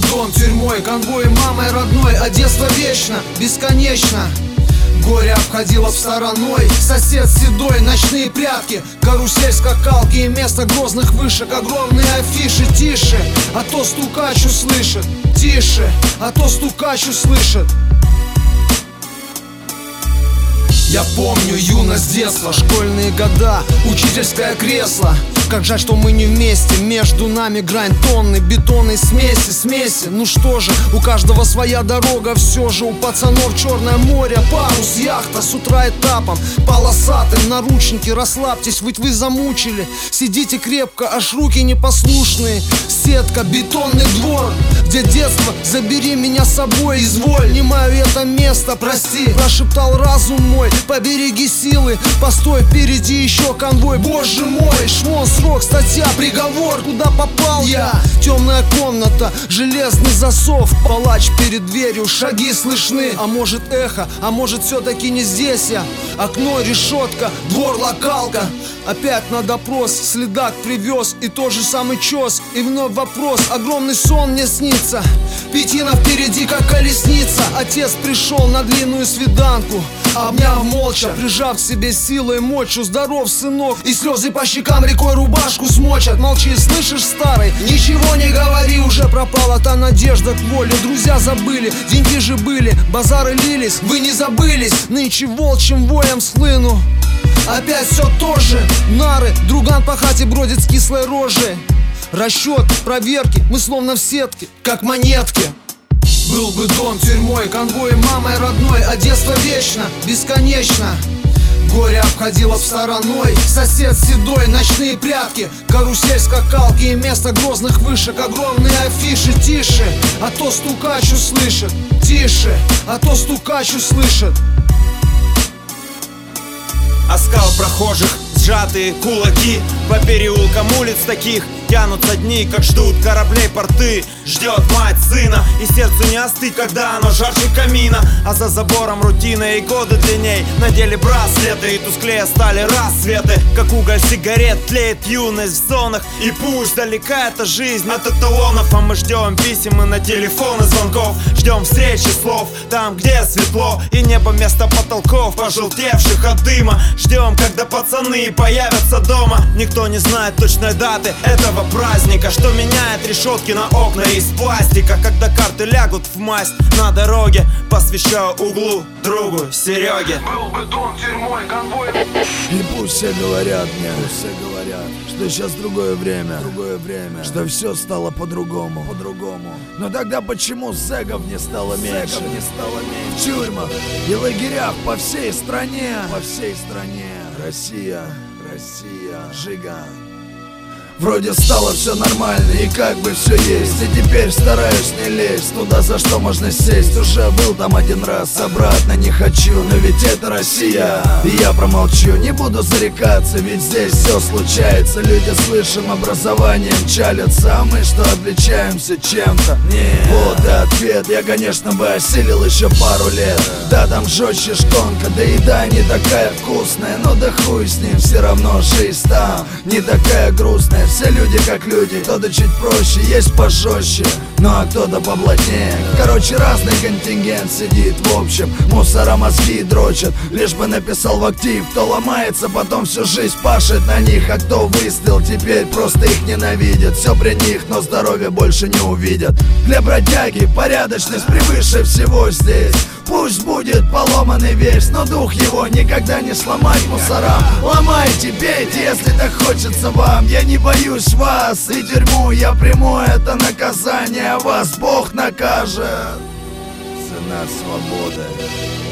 дом тюрьмой, конвой мамой родной, а детство вечно, бесконечно. Горе обходило стороной, сосед седой, ночные прятки, карусель, скакалки и место грозных вышек. Огромные афиши, тише, а то стукач услышит. Тише, а то стукач услышит. Я помню юность, детство, школьные года, учительское кресло. Как жаль, что мы не вместе, между нами грань тонны бетонной смеси. Ну что же, у каждого своя дорога, все же у пацанов Черное море, парус, яхта, с утра этапом полосатым, наручники, расслабьтесь, ведь вы замучили. Сидите крепко, аж руки непослушные. Сетка, бетонный двор, где детство, забери меня с собой, изволь. Не маю это место, прости, прошептал разум мой. Побереги силы, постой, впереди еще конвой. Боже мой, шмон, срок, статья, приговор. Куда попал я? Темная комната, железный засов, палач перед дверью, шаги слышны. А может эхо, а может все-таки не здесь я. Окно, решетка, двор, локалка. Опять на допрос, следак привез и тот же самый чес. И вновь вопрос, огромный сон мне снится. Пятина впереди, как колесница. Отец пришел на длинную свиданку, обняв молча, прижав к себе силой мочью. Здоров, сынок, и слезы по щекам рекой рубашку смочат. Молчи, слышишь, старый, ничего не говори. Уже пропала та надежда к воле. Друзья забыли, деньги же были, базары лились, вы не забылись. Нынче волчьим воем схлыну. Опять все то же, нары, друган по хате бродит с кислой рожей. Расчет, проверки, мы словно в сетке, как монетки. Был бы дом тюрьмой, конвой мамой родной, а детство вечно, бесконечно. Горе обходило стороной, сосед седой, ночные прятки, карусель, скакалки и место грозных вышек. Огромные афиши, тише, а то стукач услышит. Тише, а то стукач услышит. Оскал прохожих, сжатые кулаки, по переулкам улиц таких тянутся дни, как ждут кораблей порты. Ждет мать сына, и сердцу не остыть, когда оно жарче камина. А за забором рутина и годы длинней. Надели браслеты, и тусклее стали рассветы. Как уголь сигарет тлеет юность в зонах. И пусть далека эта жизнь от эталонов, а мы ждем писем и на телефоны звонков. Ждем встречи слов там, где светло, и небо вместо потолков, пожелтевших от дыма. Ждем, когда пацаны появятся дома. Никто не знает точной даты этого праздника, что меняет решетки на окна из пластика. Когда карты лягут в масть на дороге, посвящаю углу другу Сереге. Был бы дом тюрьмой, конвой. И пусть все говорят мне, что сейчас другое время, что все стало по-другому. Но тогда почему зэков не стало меньше? В тюрьмах и лагерях по всей стране. Россия, Жига. Вроде стало все нормально и как бы все есть. И теперь стараюсь не лезть туда, за что можно сесть. Уже был там один раз, обратно не хочу. Но ведь это Россия, и я промолчу. Не буду зарекаться, ведь здесь все случается. Люди с высшим образованием чалятся, а мы что, отличаемся чем-то? Нет. Вот и ответ, я конечно бы осилил еще пару лет. Да, там жестче шконка, да еда не такая вкусная. Но да хуй с ним, все равно жизнь там не такая грустная. Все люди как люди, кто-то чуть проще, есть пожестче, ну а кто-то поплотнее. Короче, разный контингент сидит в общем, мусора мозги дрочат. Лишь бы написал в актив, кто ломается, потом всю жизнь пашет на них. А кто выстрел, теперь просто их ненавидят. Все при них, но здоровья больше не увидят. Для бродяги порядочность превыше всего здесь. Пусть будет поломанный весь, но дух его никогда не сломать мусорам. Ломайте, бейте, если так хочется вам. Я не боюсь вас, и тюрьму я приму, это наказание, а вас Бог накажет. Цена свободы.